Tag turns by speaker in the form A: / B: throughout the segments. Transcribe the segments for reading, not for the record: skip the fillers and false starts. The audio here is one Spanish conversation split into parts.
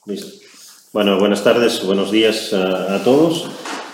A: Listo. Bueno, buenas tardes, buenos días a todos.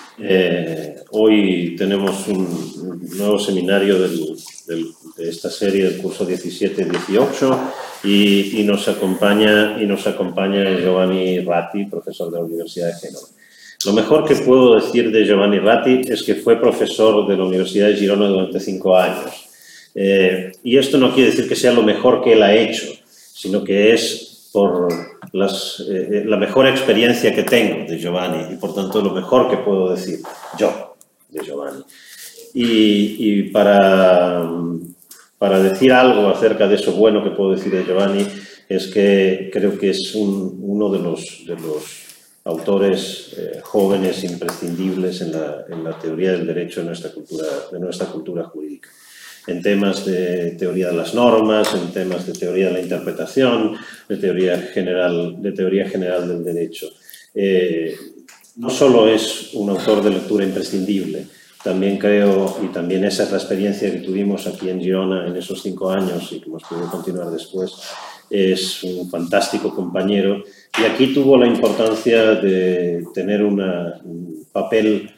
A: Hoy tenemos un nuevo seminario de esta serie del curso 17-18 y nos acompaña Giovanni Ratti, profesor de la Universidad de Génova. Lo mejor que puedo decir de Giovanni Ratti es que fue profesor de la Universidad de Girona durante 5 años. Y esto no quiere decir que sea lo mejor que él ha hecho, sino que es por la mejor experiencia que tengo de Giovanni y, por tanto, lo mejor que puedo decir yo de Giovanni. Y para decir algo acerca de eso bueno que puedo decir de Giovanni, es que creo que es uno de los autores jóvenes imprescindibles en la teoría del derecho de nuestra cultura jurídica. En temas de teoría de las normas, en temas de teoría de la interpretación, de teoría general del derecho. No solo es un autor de lectura imprescindible, también creo, y también esa es la experiencia que tuvimos aquí en Girona en esos 5 años y que hemos podido continuar después, es un fantástico compañero y aquí tuvo la importancia de tener un papel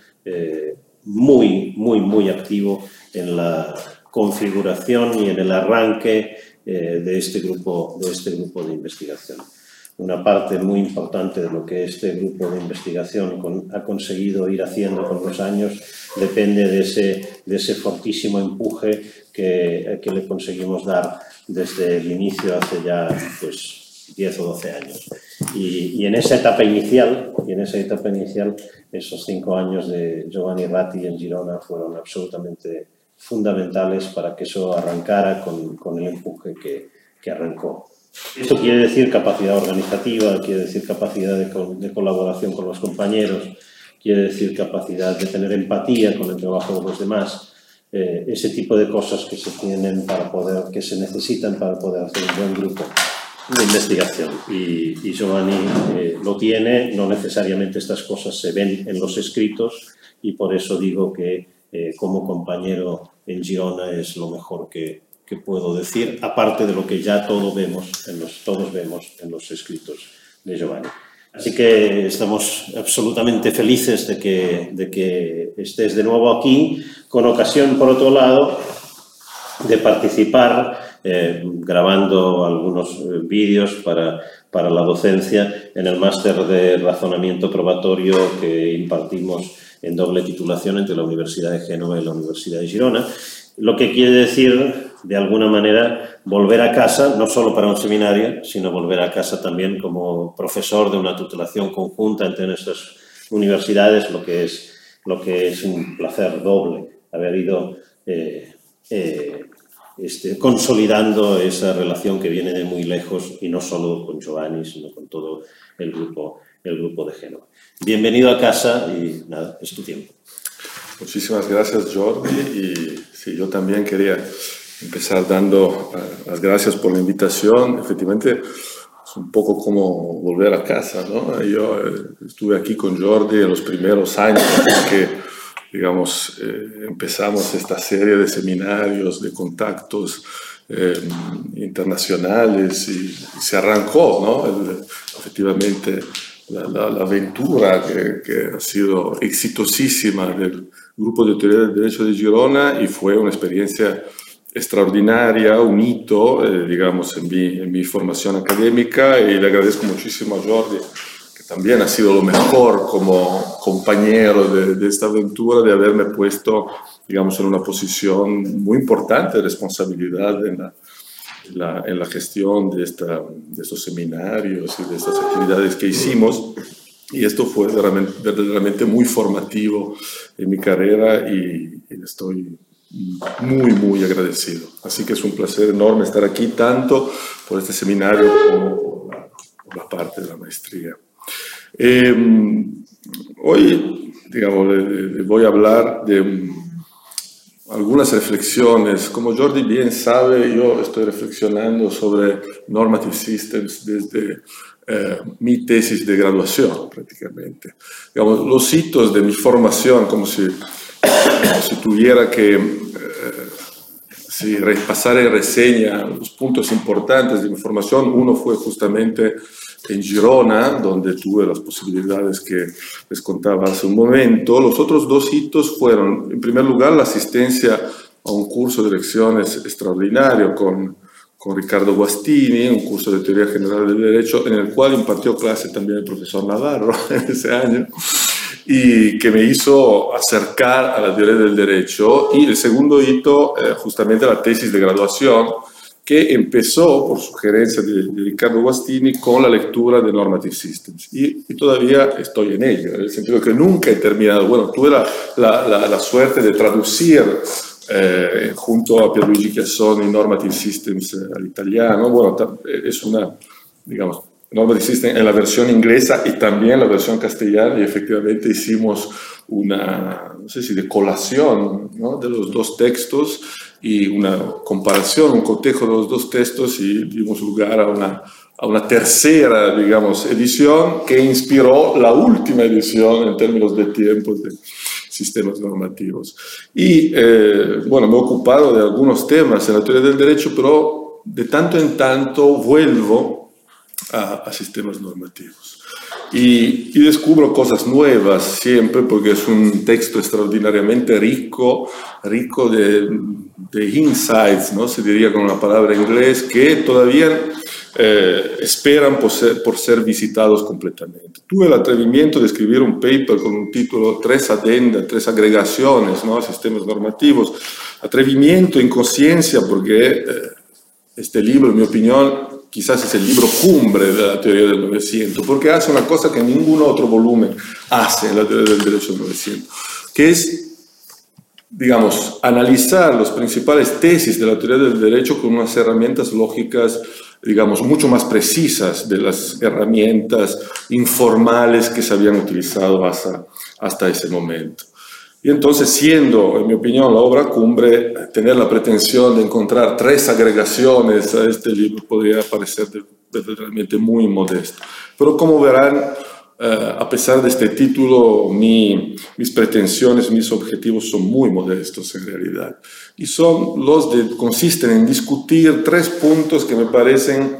A: muy activo en la configuración y en el arranque de este grupo de investigación. Una parte muy importante de lo que este grupo de investigación ha conseguido ir haciendo con los años depende de ese fortísimo empuje que le conseguimos dar desde el inicio hace ya 10 o 12 años. Y en esa etapa inicial, esos 5 años de Giovanni Ratti en Girona fueron absolutamente fundamentales para que eso arrancara con el empuje que arrancó. Esto quiere decir capacidad organizativa, quiere decir capacidad de colaboración con los compañeros, quiere decir capacidad de tener empatía con el trabajo de los demás, ese tipo de cosas que se necesitan para poder hacer un buen grupo de investigación. Y Giovanni lo tiene, no necesariamente estas cosas se ven en los escritos y por eso digo que como compañero en Girona es lo mejor que puedo decir, aparte de lo que ya todos vemos en los escritos de Giovanni. Así que estamos absolutamente felices de que estés de nuevo aquí, con ocasión, por otro lado, de participar grabando algunos vídeos para la docencia en el máster de razonamiento probatorio que impartimos en doble titulación entre la Universidad de Génova y la Universidad de Girona, lo que quiere decir, de alguna manera, volver a casa, no solo para un seminario, sino volver a casa también como profesor de una tutelación conjunta entre nuestras universidades, lo que es un placer doble haber ido consolidando esa relación que viene de muy lejos y no solo con Giovanni, sino con todo el grupo de Génova. Bienvenido a casa y nada, es tu tiempo.
B: Muchísimas gracias, Jordi. Y sí, yo también quería empezar dando las gracias por la invitación. Efectivamente, es un poco como volver a casa, ¿no? Yo estuve aquí con Jordi en los primeros años que, digamos, empezamos esta serie de seminarios, de contactos internacionales y se arrancó, ¿no? Efectivamente, la aventura que ha sido exitosísima del Grupo de Teoría del Derecho de Girona y fue una experiencia extraordinaria, un hito, digamos, en mi formación académica y le agradezco muchísimo a Jordi, que también ha sido lo mejor como compañero de esta aventura, de haberme puesto, digamos, en una posición muy importante de responsabilidad en la gestión de estos seminarios y de estas actividades que hicimos. Y esto fue verdaderamente muy formativo en mi carrera y estoy muy agradecido. Así que es un placer enorme estar aquí, tanto por este seminario como por la parte de la maestría. Hoy, digamos, le voy a hablar de algunas reflexiones. Como Jordi bien sabe, yo estoy reflexionando sobre Normative Systems desde mi tesis de graduación, prácticamente. Digamos, los hitos de mi formación, como si tuviera que pasar en reseña los puntos importantes de mi formación, uno fue justamente en Girona, donde tuve las posibilidades que les contaba hace un momento. Los otros 2 hitos fueron, en primer lugar, la asistencia a un curso de lecciones extraordinario con Riccardo Guastini, un curso de teoría general del derecho, en el cual impartió clase también el profesor Navarro en ese año, y que me hizo acercar a la teoría del derecho. Y el segundo hito, justamente la tesis de graduación, que empezó por sugerencia de Riccardo Guastini con la lectura de Normative Systems. Y todavía estoy en ello, en el sentido que nunca he terminado. Bueno, tuve la suerte de traducir junto a Pierluigi Chiassoni Normative Systems al italiano. Bueno, es una, digamos, Normative Systems en la versión inglesa y también la versión castellana, y efectivamente hicimos una, no sé si de colación, ¿no?, de los 2 textos y una comparación, un cotejo de los 2 textos, y dimos lugar a una tercera, digamos, edición que inspiró la última edición en términos de tiempos de sistemas normativos. Y bueno, me he ocupado de algunos temas en la teoría del derecho, pero de tanto en tanto vuelvo a sistemas normativos. Y descubro cosas nuevas siempre, porque es un texto extraordinariamente rico de insights, ¿no? Se diría con una palabra en inglés, que todavía esperan por ser visitados completamente. Tuve el atrevimiento de escribir un paper con un título 3 addenda, 3 agregaciones, ¿no?, a sistemas normativos. Atrevimiento, inconsciencia, porque este libro, en mi opinión, quizás es el libro cumbre de la teoría del Novecento, porque hace una cosa que ningún otro volumen hace en la teoría del derecho del Novecento, que es, digamos, analizar las principales tesis de la teoría del derecho con unas herramientas lógicas, digamos, mucho más precisas de las herramientas informales que se habían utilizado hasta ese momento. Y entonces, siendo, en mi opinión, la obra cumbre, tener la pretensión de encontrar 3 agregaciones a este libro podría parecer realmente muy modesto. Pero como verán, a pesar de este título, mis pretensiones, mis objetivos son muy modestos en realidad. Y consisten en discutir 3 puntos que me parecen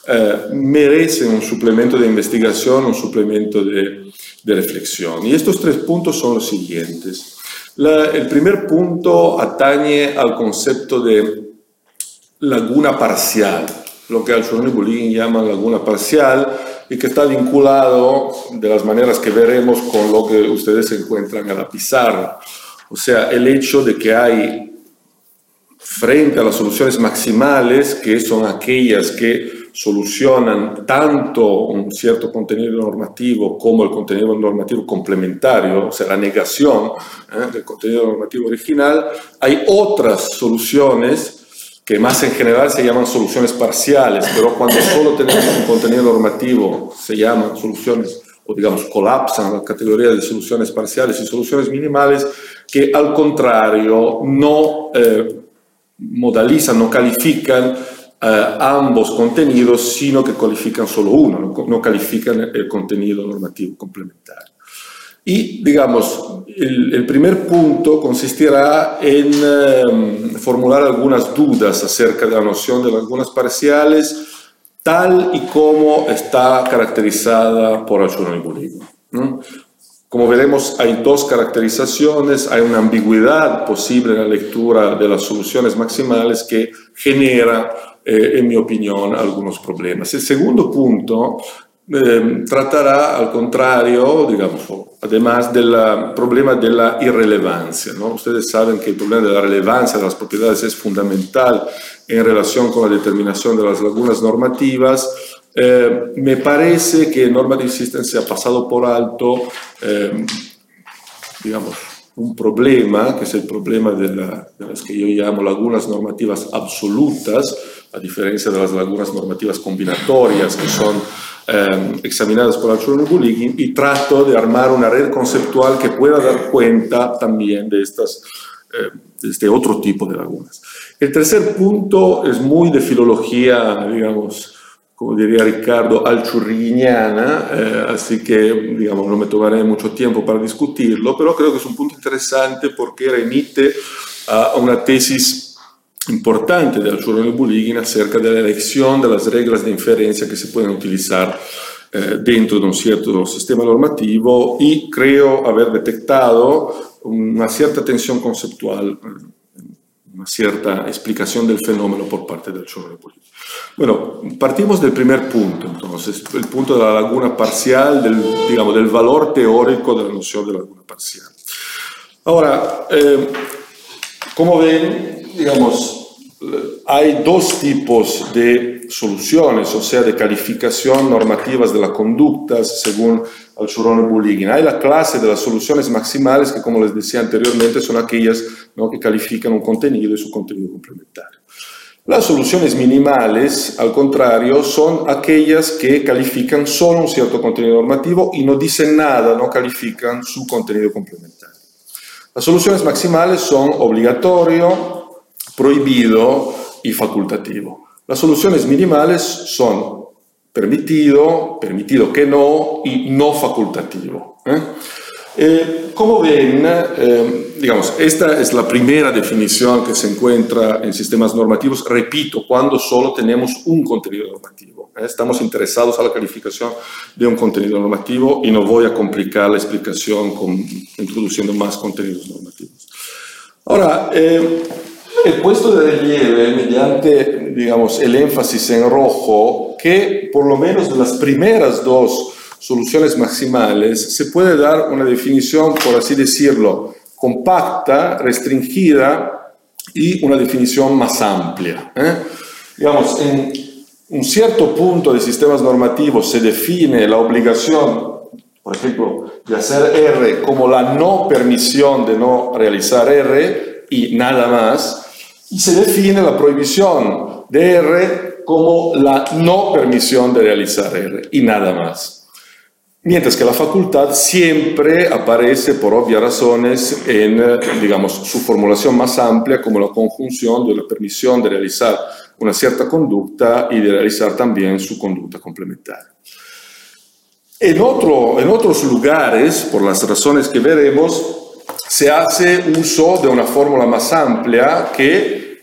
B: merecen un suplemento de investigación, un suplemento de reflexión. Y estos 3 puntos son los siguientes. El primer punto atañe al concepto de laguna parcial, lo que Alcione y Buligin llaman laguna parcial, y que está vinculado de las maneras que veremos con lo que ustedes encuentran a la pizarra. O sea, el hecho de que hay, frente a las soluciones maximales, que son aquellas que solucionan tanto un cierto contenido normativo como el contenido normativo complementario, o sea, la negación del contenido normativo original, hay otras soluciones que más en general se llaman soluciones parciales, pero cuando solo tenemos un contenido normativo se llaman soluciones, o digamos colapsan la categoría de soluciones parciales y soluciones minimales, que al contrario no modalizan, no califican ambos contenidos, sino que califican solo uno, no califican el contenido normativo complementario. Y, digamos, el primer punto consistirá en formular algunas dudas acerca de la noción de lagunas parciales, tal y como está caracterizada por Alcione y Buligin, ¿no? Como veremos, hay 2 caracterizaciones, hay una ambigüedad posible en la lectura de las soluciones maximales que genera, en mi opinión, algunos problemas. El segundo punto tratará, al contrario, digamos, además del problema de la irrelevancia, ¿no? Ustedes saben que el problema de la relevancia de las propiedades es fundamental en relación con la determinación de las lagunas normativas. Me parece que Normative Systems se ha pasado por alto, digamos, un problema, que es el problema de las que yo llamo lagunas normativas absolutas, a diferencia de las lagunas normativas combinatorias que son examinadas por Alcione y Buligin, y trato de armar una red conceptual que pueda dar cuenta también de este otro tipo de lagunas. El tercer punto es muy de filología, digamos, como diría Ricardo, alciurriguiniana, así que, digamos, no me tomaré mucho tiempo para discutirlo, pero creo que es un punto interesante porque remite a una tesis importante de Alciurone-Bulighin acerca de la elección de las reglas de inferencia que se pueden utilizar dentro de un cierto sistema normativo, y creo haber detectado una cierta tensión conceptual, una cierta explicación del fenómeno por parte de Alciurone-Bulighin. Bueno, partimos del primer punto, entonces, el punto de la laguna parcial, del valor teórico de la noción de laguna parcial. Ahora, como ven, hay dos tipos de soluciones, o sea, de calificación normativas de las conductas según Alciurone-Bulighin. Hay la clase de las soluciones maximales que, como les decía anteriormente, son aquellas, ¿no?, que califican un contenido y su contenido complementario. Las soluciones minimales, al contrario, son aquellas que califican solo un cierto contenido normativo y no dicen nada, no califican su contenido complementario. Las soluciones maximales son obligatorio, prohibido y facultativo. Las soluciones minimales son permitido, permitido que no, y no facultativo. Como ven, esta es la primera definición que se encuentra en sistemas normativos, repito, cuando solo tenemos un contenido normativo. Estamos interesados a la calificación de un contenido normativo y no voy a complicar la explicación introduciendo más contenidos normativos. Ahora, he puesto de relieve, mediante, el énfasis en rojo, que por lo menos de las primeras dos soluciones maximales se puede dar una definición, por así decirlo, compacta, restringida y una definición más amplia. En un cierto punto de sistemas normativos se define la obligación, por ejemplo, de hacer R como la no permisión de no realizar R y nada más, y se define la prohibición de R como la no permisión de realizar R y nada más. Mientras que la facultad siempre aparece, por obvias razones, en, su formulación más amplia como la conjunción de la permisión de realizar una cierta conducta y de realizar también su conducta complementaria. En otros lugares, por las razones que veremos, se hace uso de una fórmula más amplia que,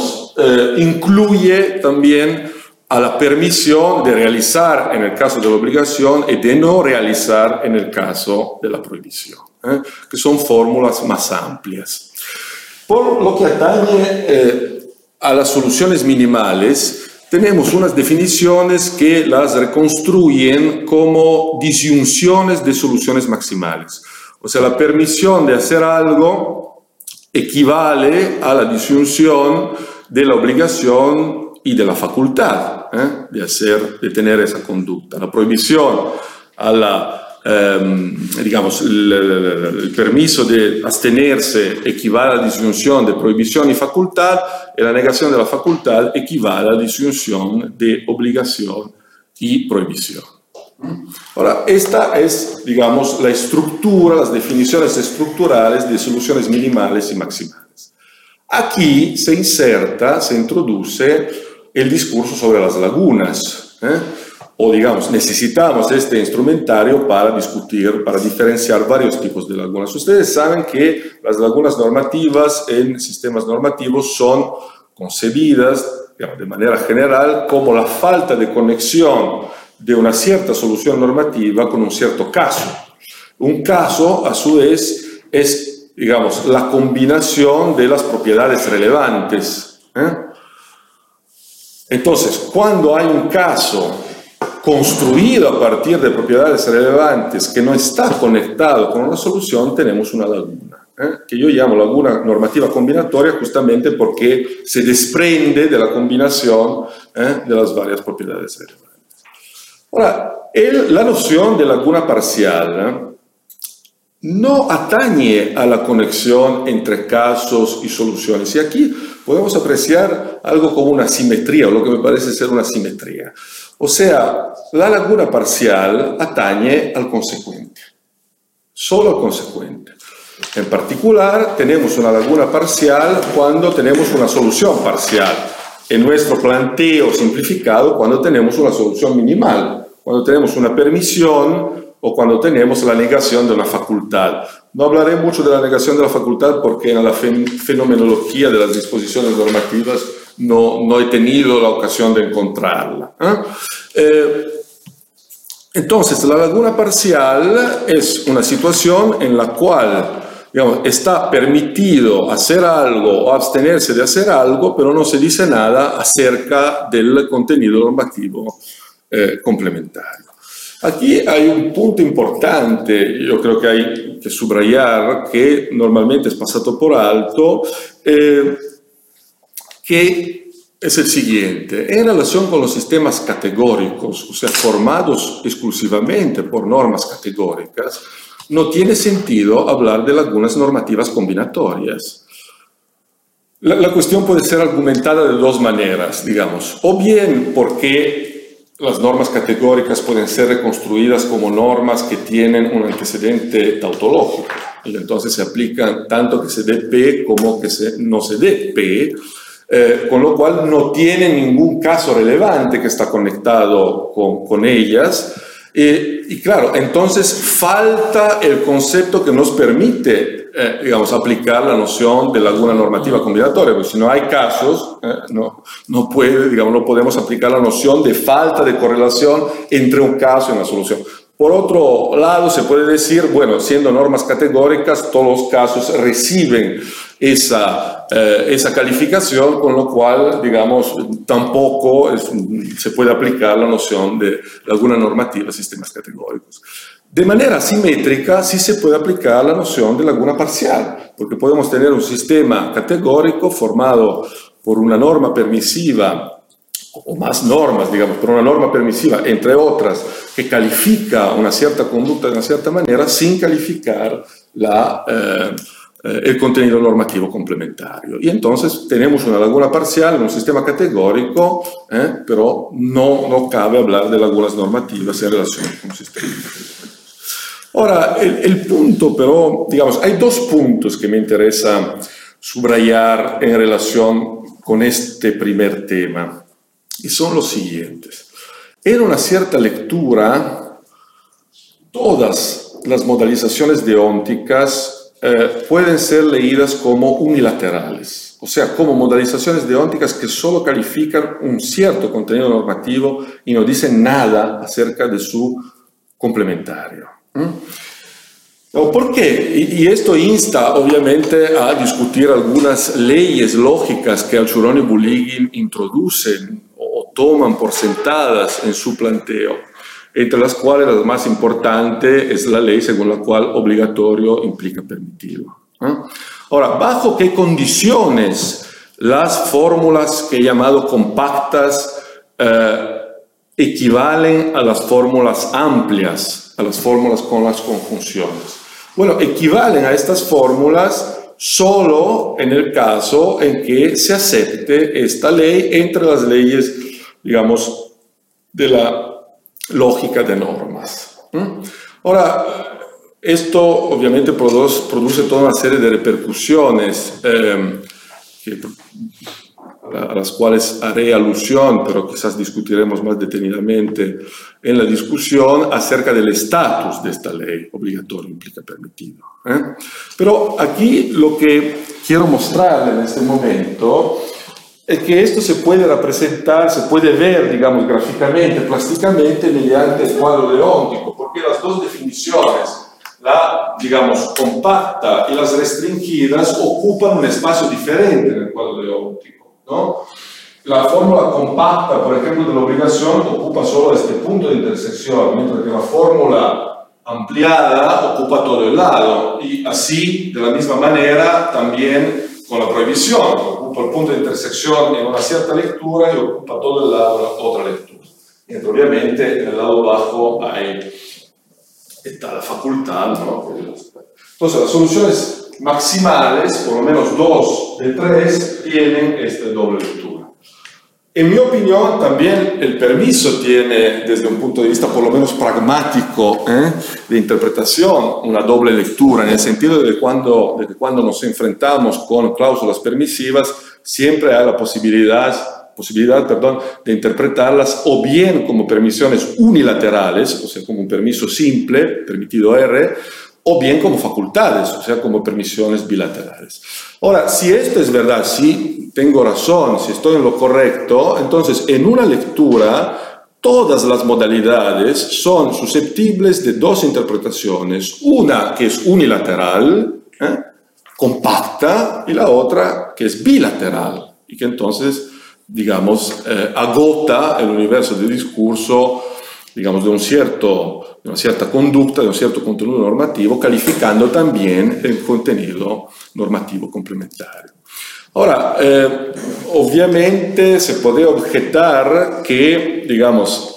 B: incluye también a la permisión de realizar en el caso de la obligación y de no realizar en el caso de la prohibición, que son fórmulas más amplias. Por lo que atañe a las soluciones minimales, tenemos unas definiciones que las reconstruyen como disyunciones de soluciones maximales. O sea, la permisión de hacer algo equivale a la disyunción de la obligación y de la facultad de tener esa conducta. La prohibición el permiso de abstenerse equivale a la disyunción de prohibición y facultad, y la negación de la facultad equivale a la disyunción de obligación y prohibición. Ahora, esta es, la estructura, las definiciones estructurales de soluciones minimales y maximales. Aquí se introduce el discurso sobre las lagunas, o necesitamos este instrumentario para discutir, para diferenciar varios tipos de lagunas. Ustedes saben que las lagunas normativas en sistemas normativos son concebidas, de manera general, como la falta de conexión de una cierta solución normativa con un cierto caso. Un caso, a su vez, es, la combinación de las propiedades relevantes. Entonces, cuando hay un caso construido a partir de propiedades relevantes que no está conectado con una solución, tenemos una laguna, que yo llamo laguna normativa combinatoria justamente porque se desprende de la combinación de las varias propiedades relevantes. Ahora, la noción de laguna parcial no atañe a la conexión entre casos y soluciones. Y aquí podemos apreciar algo como una simetría, o lo que me parece ser una simetría. O sea, la laguna parcial atañe al consecuente, solo al consecuente. En particular, tenemos una laguna parcial cuando tenemos una solución parcial. En nuestro planteo simplificado, cuando tenemos una solución minimal, cuando tenemos una permisión o cuando tenemos la negación de una facultad. No hablaré mucho de la negación de la facultad porque en la fenomenología de las disposiciones normativas no he tenido la ocasión de encontrarla. Entonces, la laguna parcial es una situación en la cual, digamos, está permitido hacer algo o abstenerse de hacer algo, pero no se dice nada acerca del contenido normativo complementario. Aquí hay un punto importante, yo creo que hay que subrayar, que normalmente es pasado por alto, que es el siguiente: en relación con los sistemas categóricos, o sea, formados exclusivamente por normas categóricas, no tiene sentido hablar de lagunas normativas combinatorias. La cuestión puede ser argumentada de dos maneras, digamos, o bien porque las normas categóricas pueden ser reconstruidas como normas que tienen un antecedente tautológico, y entonces se aplican tanto que se dé P como que no se dé P, con lo cual no tiene ningún caso relevante que está conectado con ellas. Y claro, entonces falta el concepto que nos permite, digamos, aplicar la noción de laguna normativa combinatoria, porque si no hay casos, no podemos aplicar la noción de falta de correlación entre un caso y una solución. Por otro lado, se puede decir, bueno, siendo normas categóricas, todos los casos reciben esa calificación, con lo cual, digamos, tampoco se puede aplicar la noción de laguna normativa a sistemas categóricos. De manera simétrica, sí se puede aplicar la noción de laguna parcial, porque podemos tener un sistema categórico formado por una norma permisiva, o más normas, digamos, por una norma permisiva, entre otras, que califica una cierta conducta de una cierta manera, sin calificar el contenido normativo complementario. Y entonces tenemos una laguna parcial en un sistema categórico, pero no cabe hablar de lagunas normativas en relación con sistemas categóricos. Ahora, el punto, pero, digamos, hay dos puntos que me interesa subrayar en relación con este primer tema, y son los siguientes. En una cierta lectura, todas las modalizaciones deónticas pueden ser leídas como unilaterales, o sea, como modalizaciones deónticas que solo califican un cierto contenido normativo y no dicen nada acerca de su complementario. ¿Por qué? Y esto insta, obviamente, a discutir algunas leyes lógicas que Alciurón y Buligin introducen o toman por sentadas en su planteo, entre las cuales la más importante es la ley según la cual obligatorio implica permitido. Ahora, ¿bajo qué condiciones las fórmulas que he llamado compactas equivalen a las fórmulas amplias, a las fórmulas con las conjunciones? Bueno, equivalen a estas fórmulas solo en el caso en que se acepte esta ley entre las leyes, digamos, de la lógica de normas. Ahora, esto obviamente produce toda una serie de repercusiones a las cuales haré alusión, pero quizás discutiremos más detenidamente en la discusión acerca del estatus de esta ley, obligatorio implica permitido. Pero aquí lo que quiero mostrarle en este momento es que esto se puede representar, se puede ver, digamos, gráficamente, plásticamente, mediante el cuadro deóntico, porque las dos definiciones, la, digamos, compacta y las restringidas, ocupan un espacio diferente en el cuadro deóntico, ¿no? La fórmula compacta, por ejemplo, de la obligación ocupa solo este punto de intersección, mientras que la fórmula ampliada ocupa todo el lado, y así, de la misma manera, también con la prohibición, ocupa el punto de intersección en una cierta lectura y ocupa todo el lado en otra lectura. Y obviamente en el lado bajo está la facultad, ¿no? Entonces las soluciones maximales, por lo menos 2 de 3, tienen esta doble lectura. En mi opinión, también el permiso tiene, desde un punto de vista por lo menos pragmático, de interpretación, una doble lectura, en el sentido de que cuando nos enfrentamos con cláusulas permisivas, siempre hay la posibilidad posibilidad, de interpretarlas o bien como permisiones unilaterales, o sea, como un permiso simple, permitido R, o bien como facultades, o sea, como permisiones bilaterales. Ahora, si esto es verdad, si tengo razón, si estoy en lo correcto, entonces en una lectura todas las modalidades son susceptibles de dos interpretaciones, una que es unilateral, compacta, y la otra que es bilateral, y que entonces, digamos, agota el universo del discurso, digamos, de una cierta conducta, de un cierto contenuto normativo, calificando también el contenido normativo complementario. Ahora, ovviamente se puede objetar que, digamos,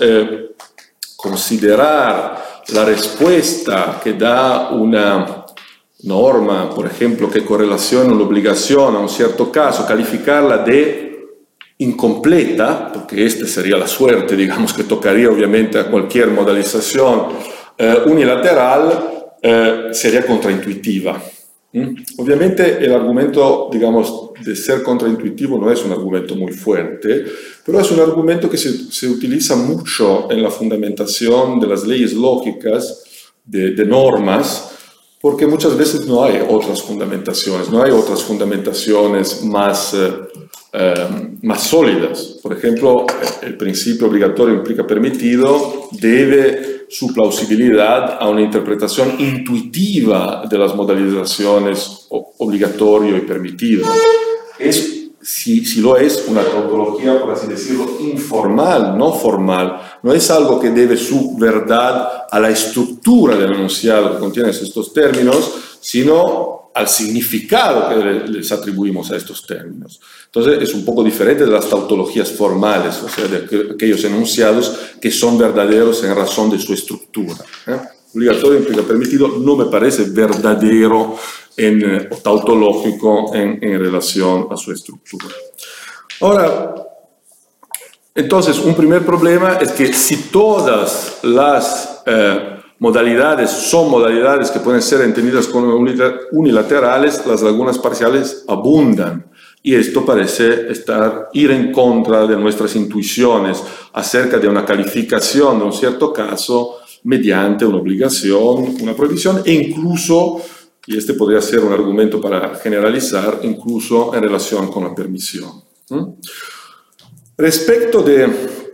B: considerar la respuesta que da una norma, por ejemplo, que correlaciona un'obbligazione a un cierto caso, calificarla de incompleta, porque esta sería la suerte, digamos, que tocaría obviamente a cualquier modalización unilateral, sería contraintuitiva. Obviamente el argumento, digamos, de ser contraintuitivo no es un argumento muy fuerte, pero es un argumento que se utiliza mucho en la fundamentación de las leyes lógicas, de normas, porque muchas veces no hay otras fundamentaciones, más sólidas. Por ejemplo, el principio obligatorio implica permitido debe su plausibilidad a una interpretación intuitiva de las modalizaciones obligatorio y permitido. Si lo es, una tautología, por así decirlo, informal, no formal. No es algo que debe su verdad a la estructura del enunciado que contiene estos términos, sino al significado que les atribuimos a estos términos. Entonces es un poco diferente de las tautologías formales, o sea, de aquellos enunciados que son verdaderos en razón de su estructura. Obligatorio implica permitido no me parece verdadero o tautológico en relación a su estructura. Ahora, entonces, un primer problema es que si todas las modalidades son modalidades que pueden ser entendidas como unilaterales, las lagunas parciales abundan. Y esto parece ir en contra de nuestras intuiciones acerca de una calificación de un cierto caso mediante una obligación, una prohibición, e incluso, y este podría ser un argumento para generalizar, incluso en relación con la permisión. Respecto de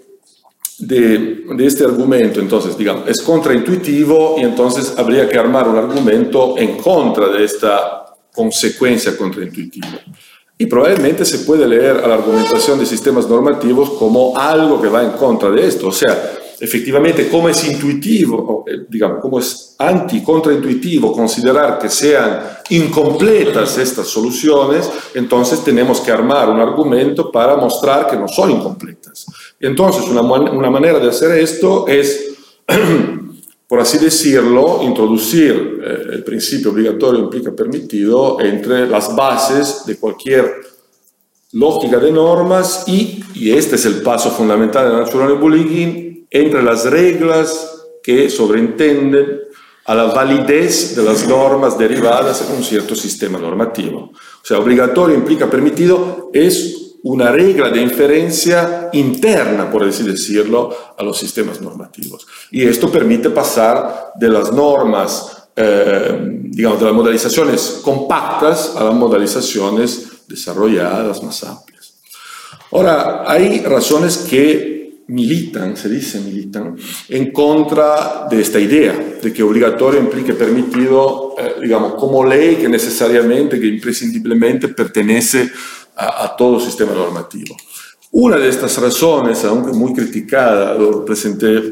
B: este argumento, entonces, digamos, es contraintuitivo y entonces habría que armar un argumento en contra de esta consecuencia contraintuitiva. Y probablemente se puede leer a la argumentación de sistemas normativos como algo que va en contra de esto. O sea, efectivamente, como es intuitivo, digamos, como es anti-contraintuitivo considerar que sean incompletas estas soluciones, entonces tenemos que armar un argumento para mostrar que no son incompletas. Entonces, una manera de hacer esto es, por así decirlo, introducir el principio obligatorio implica permitido entre las bases de cualquier lógica de normas y este es el paso fundamental de Natural Bullying, entre las reglas que sobreentienden a la validez de las normas derivadas en un cierto sistema normativo. O sea, obligatorio implica permitido es una regla de inferencia interna, por así decirlo, a los sistemas normativos. Y esto permite pasar de las normas, digamos, de las modalizaciones compactas a las modalizaciones desarrolladas, más amplias. Ahora, hay razones que militan en contra de esta idea de que obligatorio implique permitido, digamos, como ley que necesariamente, que imprescindiblemente pertenece a todo sistema normativo. Una de estas razones, aunque muy criticada, lo presenté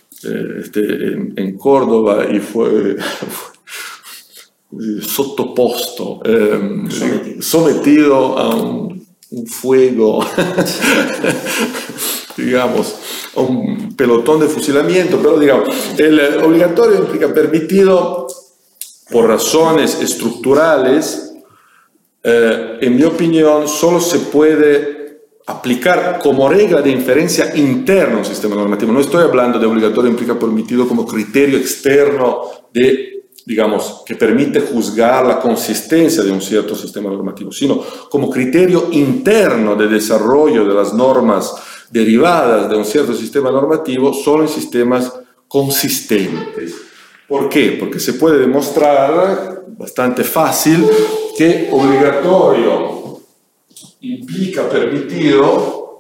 B: en Córdoba y fue sottoposto, sometido a un fuego, digamos, a un pelotón de fusilamiento, pero digamos, el obligatorio implica permitido por razones estructurales. En mi opinión, solo se puede aplicar como regla de inferencia interna a un sistema normativo. No estoy hablando de obligatorio implica permitido como criterio externo de digamos, que permite juzgar la consistencia de un cierto sistema normativo, sino como criterio interno de desarrollo de las normas derivadas de un cierto sistema normativo, solo en sistemas consistentes. ¿Por qué? Porque se puede demostrar, bastante fácil, que obligatorio implica permitido,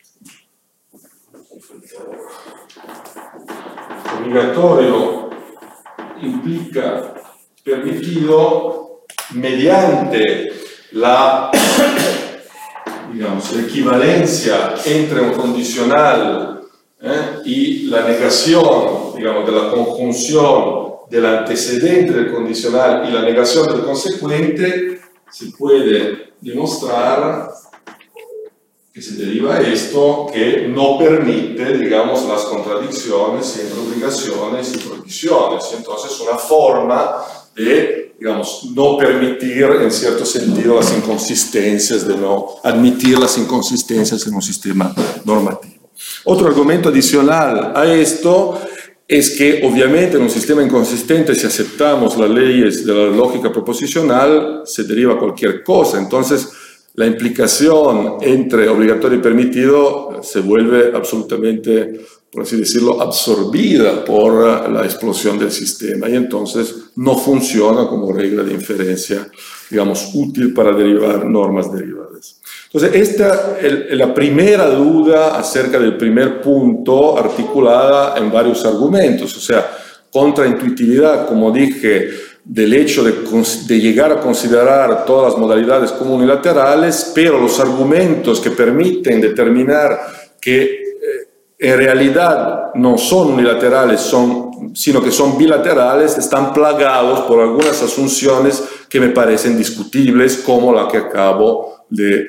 B: obligatorio implica permitido mediante la, digamos, la equivalencia entre un condicional y la negación, digamos, de la conjunción del antecedente del condicional y la negación del consecuente, se puede demostrar que se deriva esto que no permite, digamos, las contradicciones entre obligaciones y prohibiciones. Entonces, una forma de, digamos, no permitir, en cierto sentido, las inconsistencias, de no admitir las inconsistencias en un sistema normativo. Otro argumento adicional a esto es que, obviamente, en un sistema inconsistente, si aceptamos las leyes de la lógica proposicional, se deriva cualquier cosa. Entonces, la implicación entre obligatorio y permitido se vuelve absolutamente, por así decirlo, absorbida por la explosión del sistema y entonces no funciona como regla de inferencia, digamos, útil para derivar normas derivadas. Entonces, esta es la primera duda acerca del primer punto, articulada en varios argumentos, o sea, contraintuitividad, como dije, del hecho de llegar a considerar todas las modalidades como unilaterales, pero los argumentos que permiten determinar que en realidad no son unilaterales, sino que son bilaterales, están plagados por algunas asunciones que me parecen discutibles, como la que acabo de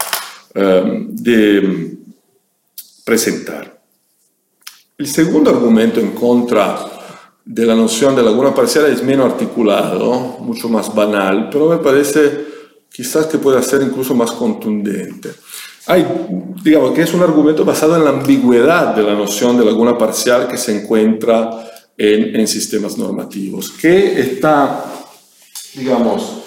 B: presentar. El segundo argumento en contra de la noción de laguna parcial es menos articulado, mucho más banal, pero me parece quizás que pueda ser incluso más contundente. Digamos que es un argumento basado en la ambigüedad de la noción de laguna parcial que se encuentra en sistemas normativos, que está, digamos,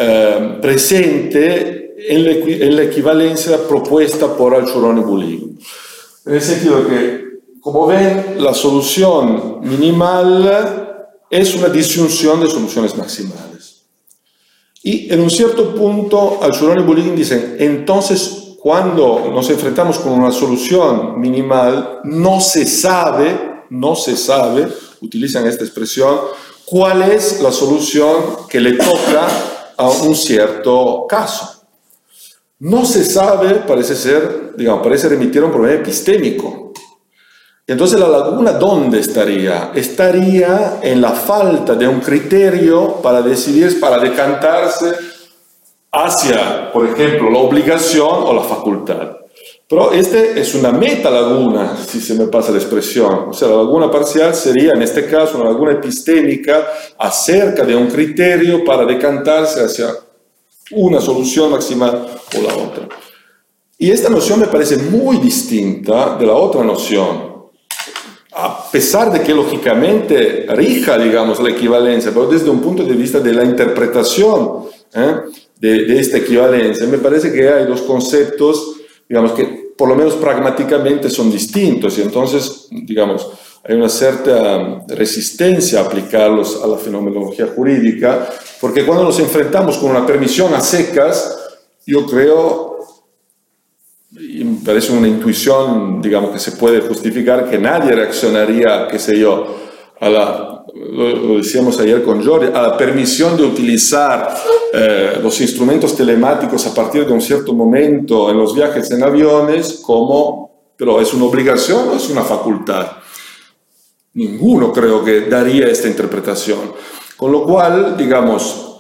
B: presente en la equivalencia propuesta por Alciurón y Buligui. En el sentido que, como ven, la solución minimal es una disyunción de soluciones maximales. Y en un cierto punto, Alciurón y Buligui dicen, entonces, cuando nos enfrentamos con una solución minimal, no se sabe, utilizan esta expresión, cuál es la solución que le toca a un cierto caso. No se sabe, parece remitir a un problema epistémico. Entonces, la laguna, ¿dónde estaría? Estaría en la falta de un criterio para decidir, para decantarse hacia, por ejemplo, la obligación o la facultad. Pero es una metalaguna, si se me pasa la expresión. O sea, la laguna parcial sería, en este caso, una laguna epistémica acerca de un criterio para decantarse hacia una solución maximal o la otra. Y esta noción me parece muy distinta de la otra noción. A pesar de que lógicamente rija, digamos, la equivalencia, pero desde un punto de vista de la interpretación de esta equivalencia, me parece que hay dos conceptos, digamos, que por lo menos pragmáticamente son distintos, y entonces, digamos, hay una cierta resistencia a aplicarlos a la fenomenología jurídica, porque cuando nos enfrentamos con una permisión a secas, yo creo, y me parece una intuición, digamos, que se puede justificar, que nadie reaccionaría, qué sé yo, lo decíamos ayer con Jordi, a la permisión de utilizar los instrumentos telemáticos a partir de un cierto momento en los viajes en aviones, pero ¿es una obligación o es una facultad? Ninguno creo que daría esta interpretación. Con lo cual, digamos,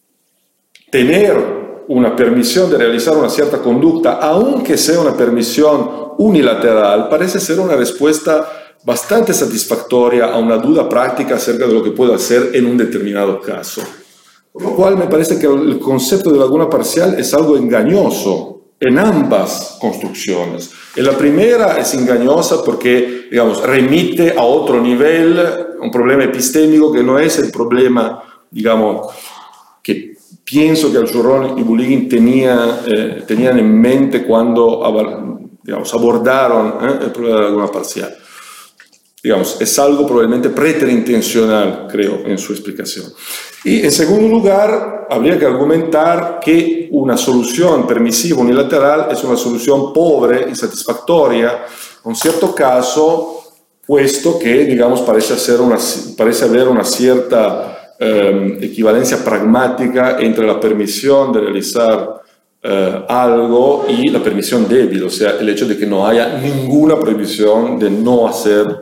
B: tener una permisión de realizar una cierta conducta, aunque sea una permisión unilateral, parece ser una respuesta bastante satisfactoria a una duda práctica acerca de lo que puedo hacer en un determinado caso. Por lo cual me parece que el concepto de laguna parcial es algo engañoso en ambas construcciones. En la primera es engañosa porque, digamos, remite a otro nivel un problema epistémico que no es el problema, digamos, que pienso que Azzurroni y Bulygin tenían en mente cuando, digamos, abordaron el problema de la laguna parcial. Digamos, es algo probablemente preterintencional, creo, en su explicación. Y en segundo lugar, habría que argumentar que una solución permisiva unilateral es una solución pobre, insatisfactoria, en cierto caso, puesto que, digamos, parece haber una cierta equivalencia pragmática entre la permisión de realizar algo y la permisión débil, o sea, el hecho de que no haya ninguna prohibición de no hacer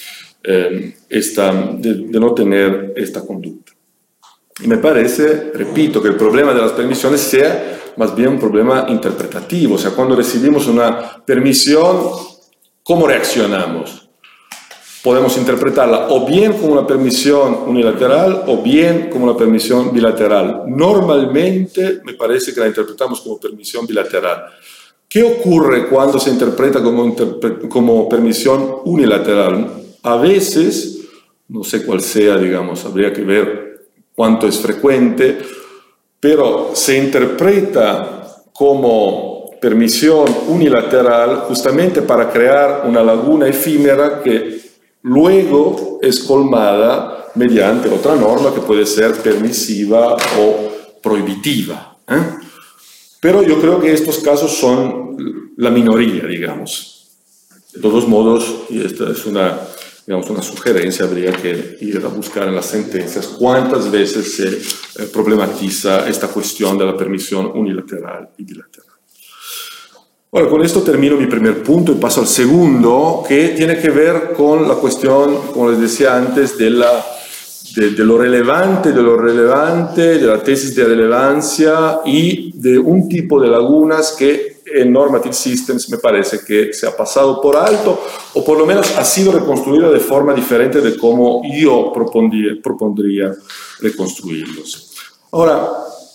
B: de no tener esta conducta. Y me parece, repito, que el problema de las permisiones sea más bien un problema interpretativo, o sea, cuando recibimos una permisión, ¿cómo reaccionamos? Podemos interpretarla o bien como una permisión unilateral o bien como una permisión bilateral. Normalmente me parece que la interpretamos como permisión bilateral. ¿Qué ocurre cuando se interpreta como permisión unilateral? A veces, no sé cuál sea, digamos, habría que ver cuánto es frecuente, pero se interpreta como permisión unilateral justamente para crear una laguna efímera que luego es colmada mediante otra norma que puede ser permisiva o prohibitiva. Pero yo creo que estos casos son la minoría, digamos. De todos modos, y esta es una sugerencia, habría que ir a buscar en las sentencias cuántas veces se problematiza esta cuestión de la permisión unilateral y bilateral. Bueno, con esto termino mi primer punto y paso al segundo, que tiene que ver con la cuestión, como les decía antes, de lo relevante, de la tesis de relevancia y de un tipo de lagunas que en Normative Systems me parece que se ha pasado por alto o por lo menos ha sido reconstruida de forma diferente de cómo yo propondría reconstruirlos. Ahora,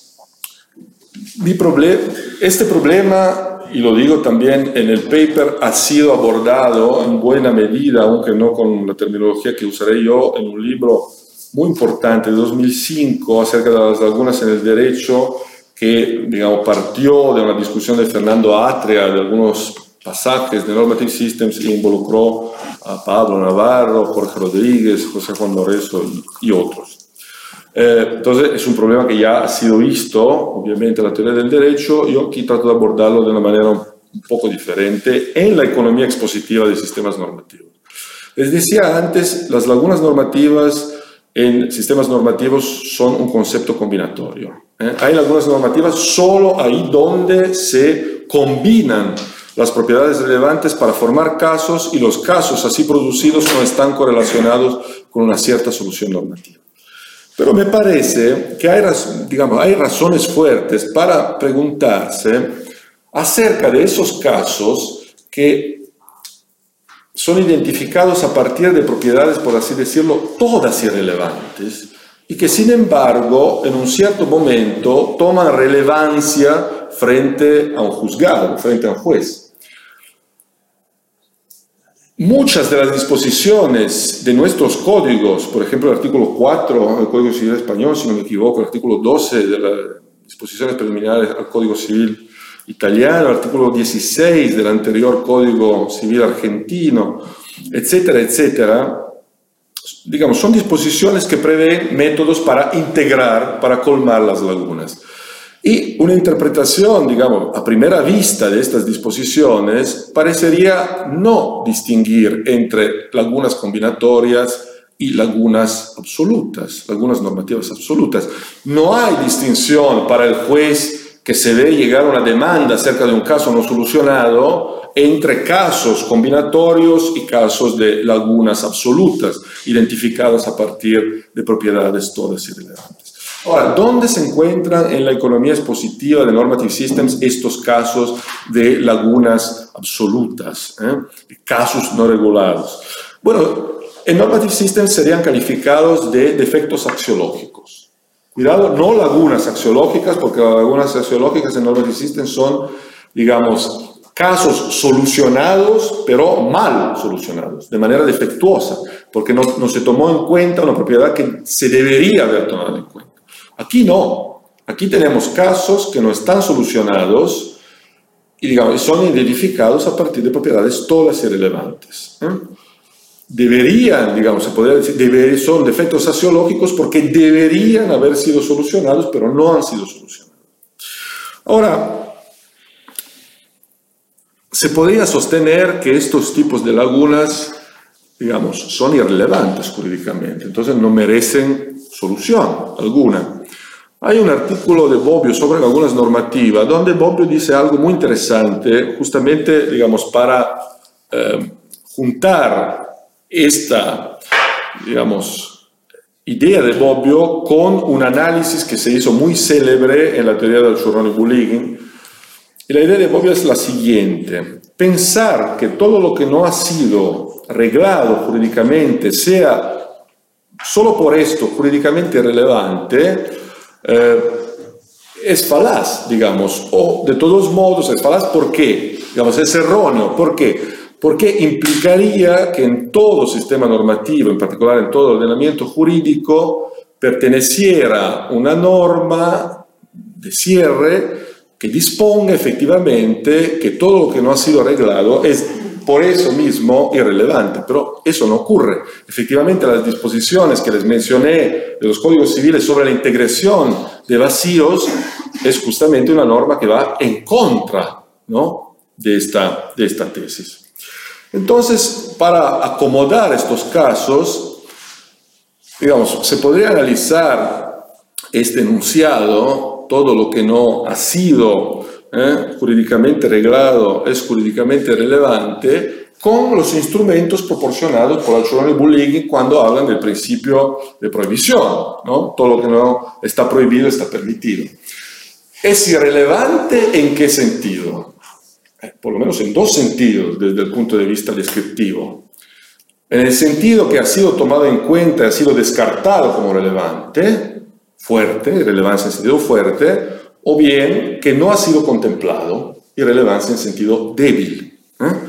B: este problema, y lo digo también en el paper, ha sido abordado en buena medida, aunque no con la terminología que usaré yo, en un libro muy importante de 2005 acerca de las lagunas en el derecho, que, digamos, partió de una discusión de Fernando Atria de algunos pasajes de Normative Systems e involucró a Pablo Navarro, Jorge Rodríguez, José Juan Lorenzo y otros. Entonces es un problema que ya ha sido visto, obviamente, en la teoría del derecho. Yo aquí trato de abordarlo de una manera un poco diferente en la economía expositiva de sistemas normativos. Les decía antes, las lagunas normativas en sistemas normativos son un concepto combinatorio. Hay lagunas normativas solo ahí donde se combinan las propiedades relevantes para formar casos y los casos así producidos no están correlacionados con una cierta solución normativa. Pero me parece que hay razones fuertes para preguntarse acerca de esos casos que son identificados a partir de propiedades, por así decirlo, todas irrelevantes, y que sin embargo, en un cierto momento, toman relevancia frente a un juzgado, frente a un juez. Muchas de las disposiciones de nuestros códigos, por ejemplo, el artículo 4 del Código Civil Español, si no me equivoco, el artículo 12 de las disposiciones preliminares al Código Civil Italiano, el artículo 16 del anterior Código Civil Argentino, etcétera, etcétera, digamos, son disposiciones que prevén métodos para integrar, para colmar las lagunas. Y una interpretación, digamos, a primera vista de estas disposiciones parecería no distinguir entre lagunas combinatorias y lagunas absolutas, lagunas normativas absolutas. No hay distinción para el juez que se ve llegar a una demanda acerca de un caso no solucionado entre casos combinatorios y casos de lagunas absolutas, identificadas a partir de propiedades todas irrelevantes. Ahora, ¿dónde se encuentran en la economía expositiva de Normative Systems estos casos de lagunas absolutas, casos no regulados? Bueno, en Normative Systems serían calificados de defectos axiológicos. Cuidado, no lagunas axiológicas, porque las lagunas axiológicas en Normative Systems son, digamos, casos solucionados, pero mal solucionados, de manera defectuosa. porque no se tomó en cuenta una propiedad que se debería haber tomado en cuenta. Aquí no, aquí tenemos casos que no están solucionados y digamos, son identificados a partir de propiedades todas irrelevantes. Deberían, digamos, se podría decir, son defectos axiológicos porque deberían haber sido solucionados, pero no han sido solucionados. Ahora, se podría sostener que estos tipos de lagunas, digamos, son irrelevantes jurídicamente, entonces no merecen solución alguna. Hay un artículo de Bobbio sobre lagunas normativas donde Bobbio dice algo muy interesante, justamente, digamos, para juntar esta, digamos, idea de Bobbio con un análisis que se hizo muy célebre en la teoría del Churroni-Bulligin. Y la idea de Bobbio es la siguiente: pensar que todo lo que no ha sido reglado jurídicamente sea solo por esto jurídicamente irrelevante es falaz, digamos, o de todos modos es falaz. ¿Por qué? Digamos, es erróneo. ¿Por qué? Porque implicaría que en todo sistema normativo, en particular en todo ordenamiento jurídico, perteneciera una norma de cierre que disponga efectivamente que todo lo que no ha sido arreglado es por eso mismo irrelevante, pero eso no ocurre. Efectivamente, las disposiciones que les mencioné de los códigos civiles sobre la integración de vacíos es justamente una norma que va en contra, ¿no?, de esta tesis. Entonces, para acomodar estos casos, digamos, se podría analizar este enunciado: todo lo que no ha sido jurídicamente reglado es jurídicamente relevante, con los instrumentos proporcionados por el Churroni-Bulligin cuando hablan del principio de prohibición, ¿no? Todo lo que no está prohibido está permitido. ¿Es irrelevante en qué sentido? Por lo menos en dos sentidos desde el punto de vista descriptivo. En el sentido que ha sido tomado en cuenta, ha sido descartado como relevante, fuerte, relevancia en sentido fuerte, o bien que no ha sido contemplado, irrelevancia en sentido débil.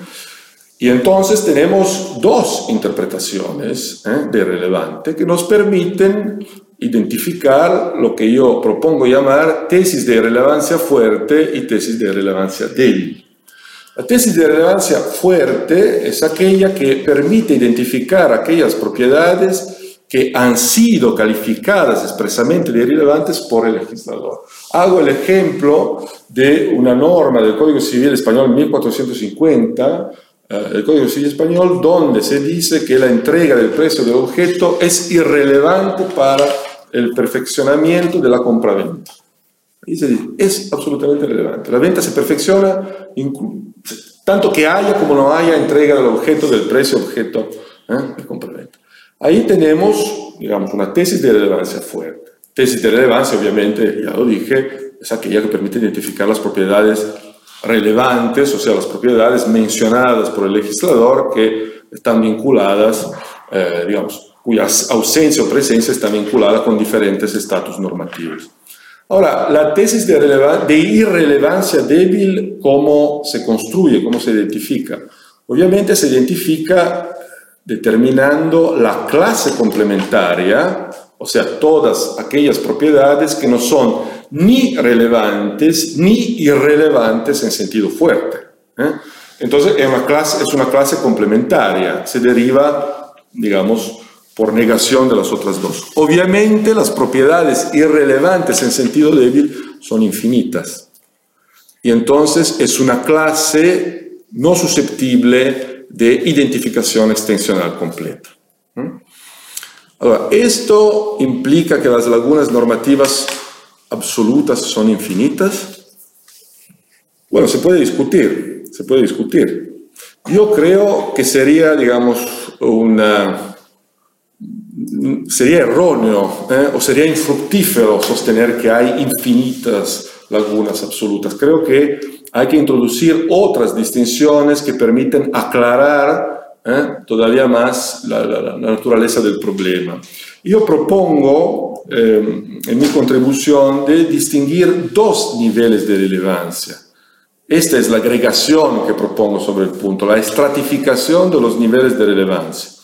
B: Y entonces tenemos dos interpretaciones de relevante que nos permiten identificar lo que yo propongo llamar tesis de relevancia fuerte y tesis de relevancia débil. La tesis de relevancia fuerte es aquella que permite identificar aquellas propiedades que han sido calificadas expresamente de irrelevantes por el legislador. Hago el ejemplo de una norma del Código Civil Español 1450, el Código Civil Español, donde se dice que la entrega del precio del objeto es irrelevante para el perfeccionamiento de la compraventa. Y se dice, es absolutamente relevante. La venta se perfecciona tanto que haya como no haya entrega del objeto, del precio objeto de compraventa. Ahí tenemos, digamos, una tesis de relevancia fuerte. Tesis de relevancia, obviamente, ya lo dije, es aquella que permite identificar las propiedades relevantes, o sea, las propiedades mencionadas por el legislador que están vinculadas, digamos, cuya ausencia o presencia está vinculada con diferentes estatus normativos. Ahora, la tesis de irrelevancia débil, ¿cómo se construye? ¿Cómo se identifica? Obviamente se identifica determinando la clase complementaria, o sea, todas aquellas propiedades que no son ni relevantes ni irrelevantes en sentido fuerte. Entonces es una clase complementaria, se deriva, digamos, por negación de las otras dos. Obviamente las propiedades irrelevantes en sentido débil son infinitas. Y entonces es una clase no susceptible de identificación extensional completa. Ahora, ¿esto implica que las lagunas normativas absolutas son infinitas? Bueno, se puede discutir. Yo creo que sería, digamos, sería erróneo o sería infructífero sostener que hay infinitas lagunas absolutas. Creo que hay que introducir otras distinciones que permiten aclarar todavía más la naturaleza del problema. Yo propongo en mi contribución de distinguir dos niveles de relevancia. Esta es la agregación que propongo sobre el punto, la estratificación de los niveles de relevancia.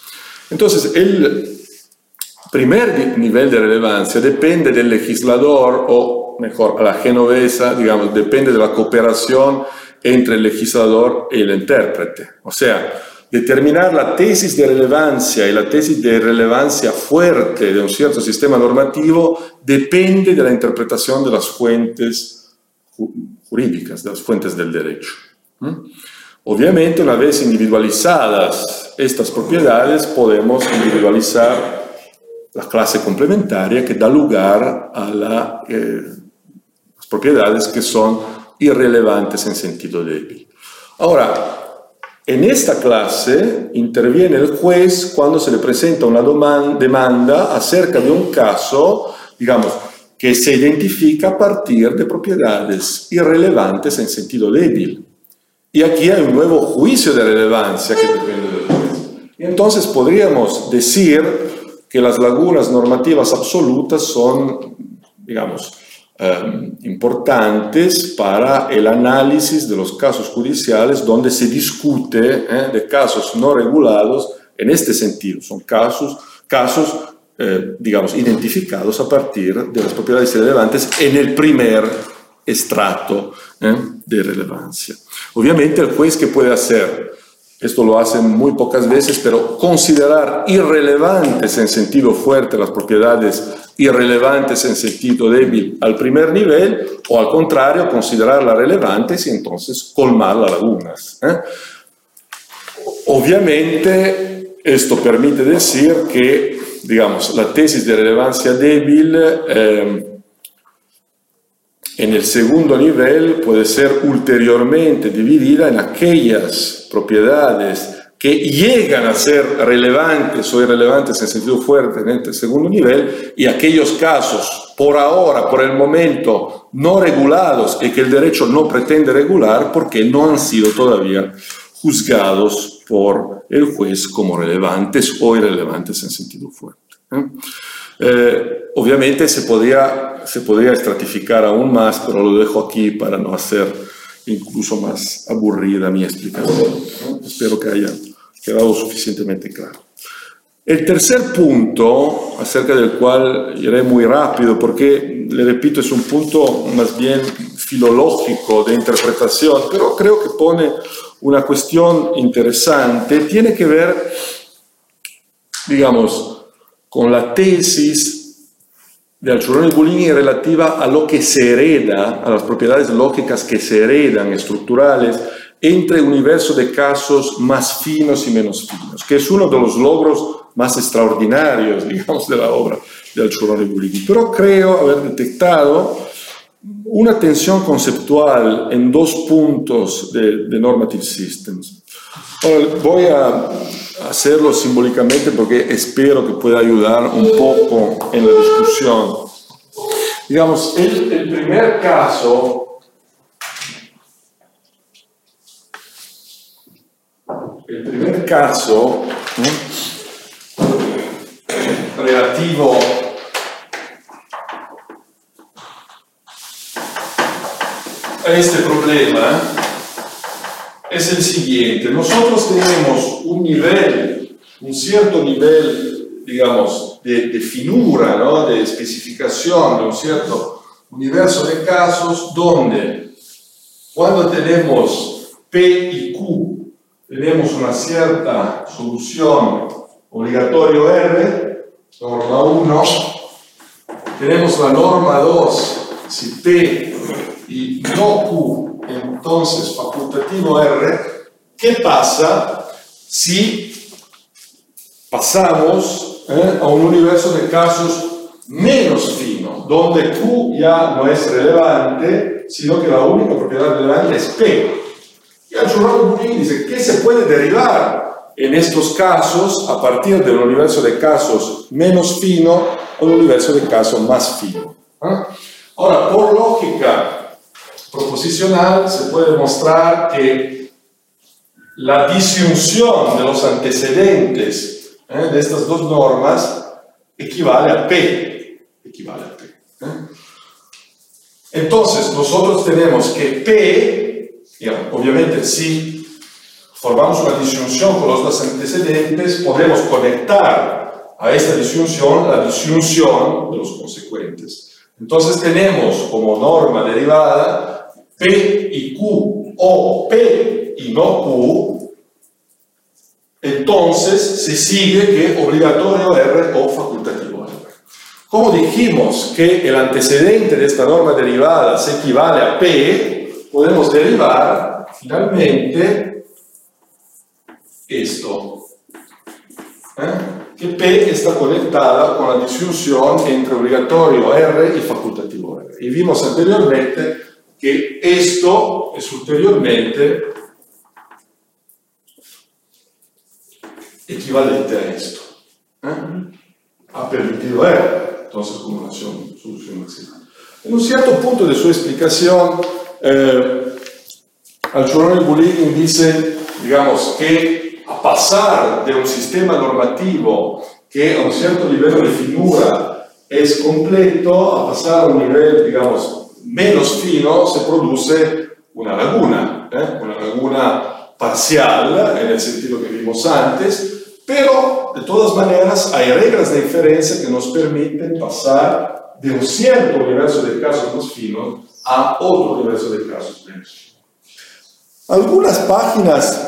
B: Entonces, el primer nivel de relevancia depende del legislador, o mejor, a la genovesa, digamos, depende de la cooperación entre el legislador y el intérprete. O sea, determinar la tesis de relevancia y la tesis de relevancia fuerte de un cierto sistema normativo depende de la interpretación de las fuentes jurídicas, de las fuentes del derecho. Obviamente, una vez individualizadas estas propiedades, podemos individualizar la clase complementaria que da lugar a las propiedades que son irrelevantes en sentido débil. Ahora, en esta clase interviene el juez cuando se le presenta una demanda acerca de un caso, digamos, que se identifica a partir de propiedades irrelevantes en sentido débil. Y aquí hay un nuevo juicio de relevancia que depende del juez. Y entonces podríamos decir que las lagunas normativas absolutas son, digamos, importantes para el análisis de los casos judiciales donde se discute de casos no regulados en este sentido. Son casos digamos, identificados a partir de las propiedades relevantes en el primer estrato de relevancia. Obviamente el juez, ¿qué puede hacer? Esto lo hace muy pocas veces, pero considerar irrelevantes en sentido fuerte las propiedades irrelevantes en sentido débil al primer nivel, o al contrario, considerarlas relevantes y entonces colmar las lagunas. Obviamente, esto permite decir que, digamos, la tesis de relevancia débil en el segundo nivel puede ser ulteriormente dividida en aquellas propiedades que llegan a ser relevantes o irrelevantes en sentido fuerte en este segundo nivel, y aquellos casos por ahora, por el momento, no regulados y que el derecho no pretende regular porque no han sido todavía juzgados por el juez como relevantes o irrelevantes en sentido fuerte. Obviamente se podría estratificar aún más, pero lo dejo aquí para no hacer incluso más aburrida mi explicación. Espero que haya quedado suficientemente claro. El tercer punto, acerca del cual iré muy rápido, porque, le repito, es un punto más bien filológico de interpretación, pero creo que pone una cuestión interesante, tiene que ver, digamos, con la tesis de Alciurone y Bullini relativa a lo que se hereda, a las propiedades lógicas que se heredan, estructurales, entre universo de casos más finos y menos finos, que es uno de los logros más extraordinarios, digamos, de la obra de Alciurone y Bullini. Pero creo haber detectado una tensión conceptual en dos puntos de Normative Systems. Ahora, voy a hacerlo simbólicamente porque espero que pueda ayudar un poco en la discusión. Digamos, el primer caso relativo a este problema es el siguiente. Nosotros tenemos un cierto nivel, digamos, de finura, ¿no?, de especificación de un cierto universo de casos donde, cuando tenemos P y Q, tenemos una cierta solución obligatorio R, norma 1, tenemos la norma 2, si P y no Q, entonces facultativo R. ¿Qué pasa si pasamos a un universo de casos menos fino, donde Q ya no es relevante, sino que la única propiedad relevante es P? Y Alciurone y Bullini dice, ¿qué se puede derivar en estos casos a partir de un universo de casos menos fino a un universo de casos más fino? Ahora, por lógica proposicional, se puede demostrar que la disyunción de los antecedentes de estas dos normas equivale a P. Entonces, nosotros tenemos que P, obviamente, si formamos una disyunción con los dos antecedentes, podemos conectar a esta disyunción la disyunción de los consecuentes. Entonces tenemos como norma derivada P y Q o P y no Q, entonces se sigue que obligatorio R o facultativo R. Como dijimos que el antecedente de esta norma derivada se equivale a P, podemos derivar finalmente esto. Que P está conectada con la disyunción entre obligatorio R y facultativo R. Y vimos anteriormente que esto es ulteriormente equivalente a esto. Ha permitido R. Entonces, como una solución maximal. En un cierto punto de su explicación, Alciorone y Bulligin dicen, digamos, que a pasar de un sistema normativo que a un cierto livello de finura es completo, a pasar a un nivel, digamos, menos fino, se produce una laguna parcial, en el sentido que vimos antes, pero de todas maneras hay reglas de inferencia que nos permiten pasar de un cierto universo de casos más finos a otro universo de casos menos finos. Algunas páginas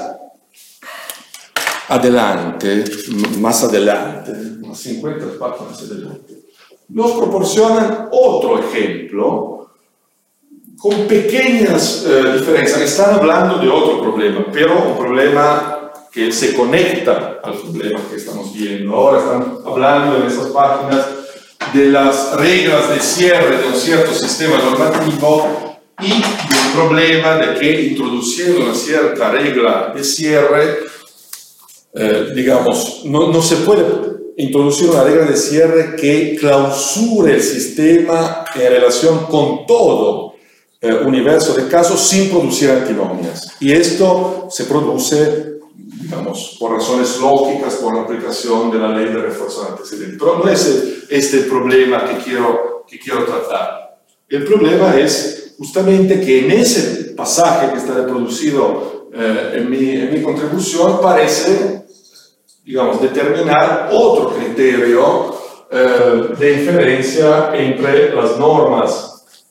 B: adelante, más adelante, unas 50 páginas adelante, nos proporcionan otro ejemplo con pequeñas diferencias. Están hablando de otro problema, pero un problema que se conecta al problema que estamos viendo. Ahora están hablando en esas páginas de las reglas de cierre de un cierto sistema normativo y del problema de que introduciendo una cierta regla de cierre, digamos, no se puede introducir una regla de cierre que clausure el sistema en relación con todo universo de casos sin producir antinomias. Y esto se produce, digamos, por razones lógicas, por la aplicación de la ley de refuerzo de antecedentes. Pero no es este el problema que quiero tratar. El problema es justamente que en ese pasaje que está reproducido en mi contribución parece, digamos, determinar otro criterio de inferencia entre las normas,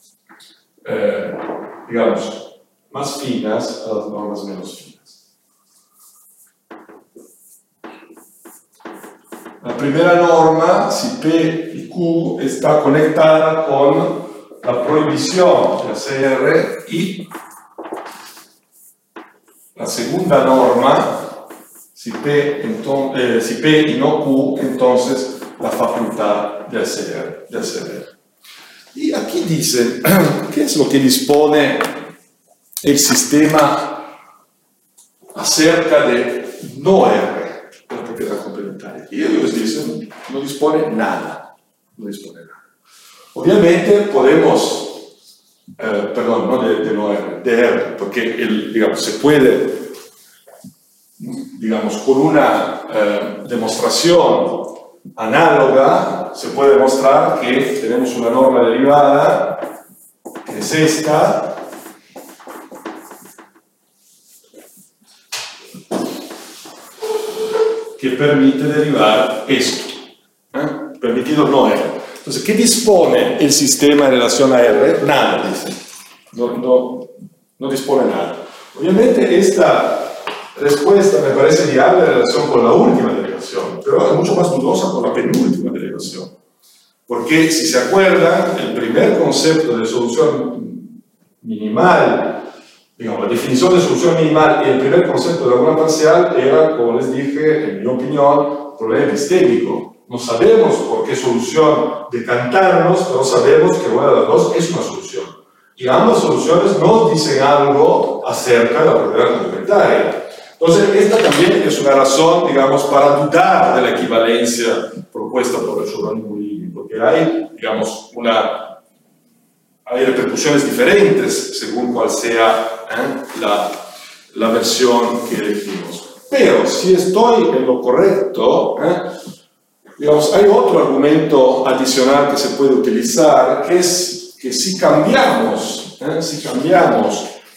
B: digamos, más finas a las normas menos finas. La primera norma, si P y Q está conectada con la prohibición de hacer R, y la segunda norma, si P y no Q, entonces la facultad de hacer R. Y aquí dice, ¿qué es lo que dispone el sistema acerca de no R? La propiedad complementaria. Y ellos dicen, no dispone nada. Obviamente podemos, perdón, no de no R, de R, porque digamos, se puede, digamos, con una demostración análoga, se puede demostrar que tenemos una norma derivada, que es esta, que permite derivar esto, permitido no R. Entonces, ¿qué dispone el sistema en relación a R? Nada, dice. No dispone nada. Obviamente esta respuesta me parece viable en relación con la última derivación, pero es mucho más dudosa con la penúltima derivación. Porque, si se acuerdan, el primer concepto de solución minimal, digamos, la definición de solución minimal y el primer concepto de laguna parcial era, como les dije, en mi opinión, problema epistémico. No sabemos por qué solución decantarnos, pero sabemos que una de las dos es una solución. Y ambas soluciones nos dicen algo acerca de la propiedad complementaria. Entonces, esta también es una razón, digamos, para dudar de la equivalencia propuesta por Alciorone y Bulligin, porque hay, digamos, hay repercusiones diferentes según cuál sea la versión que elegimos. Pero si estoy en lo correcto, digamos, hay otro argumento adicional que se puede utilizar, que es que si cambiamos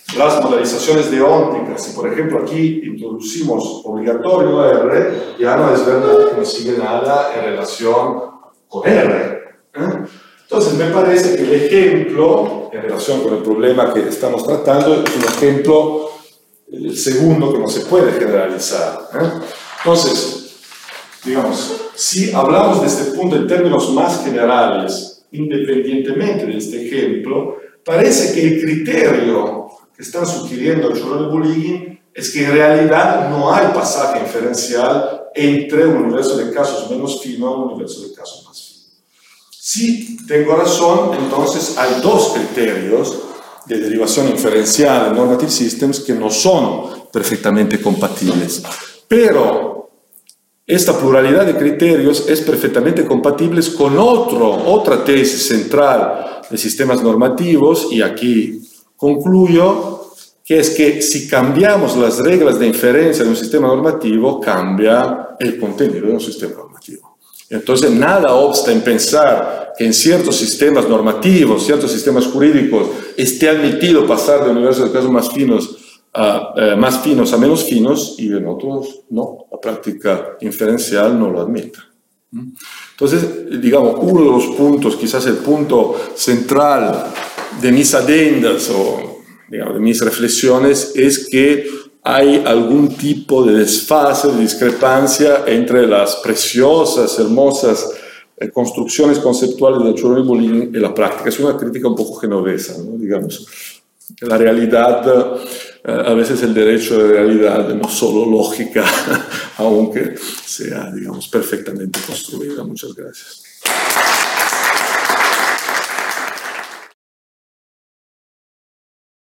B: las modelizaciones deónticas, si por ejemplo aquí introducimos obligatorio R, ya no es verdad que no sigue nada en relación con R. Entonces me parece que el ejemplo, en relación con el problema que estamos tratando, es un ejemplo, el segundo, que no se puede generalizar. Entonces, digamos, si hablamos de este punto en términos más generales, independientemente de este ejemplo, parece que el criterio que están sugiriendo el Giorone-Buligin es que en realidad no hay pasaje inferencial entre un universo de casos menos fino y un universo de casos más fino. Si tengo razón, entonces hay dos criterios de derivación inferencial en normative systems que no son perfectamente compatibles. Pero esta pluralidad de criterios es perfectamente compatible con otra tesis central de sistemas normativos, y aquí concluyo, que es que si cambiamos las reglas de inferencia de un sistema normativo, cambia el contenido de un sistema normativo. Entonces, nada obsta en pensar que en ciertos sistemas normativos, ciertos sistemas jurídicos, esté admitido pasar de universos de casos más finos a menos finos, y en otros no, la práctica inferencial no lo admite. Entonces, digamos, uno de los puntos, quizás el punto central de mis adendas o digamos, de mis reflexiones, es que hay algún tipo de desfase, de discrepancia entre las preciosas, hermosas construcciones conceptuales de Giorone-Buligin y la práctica. Es una crítica un poco genovesa, ¿no? Digamos, la realidad, a veces el derecho de realidad, no solo lógica, aunque sea, digamos, perfectamente construida. Muchas gracias.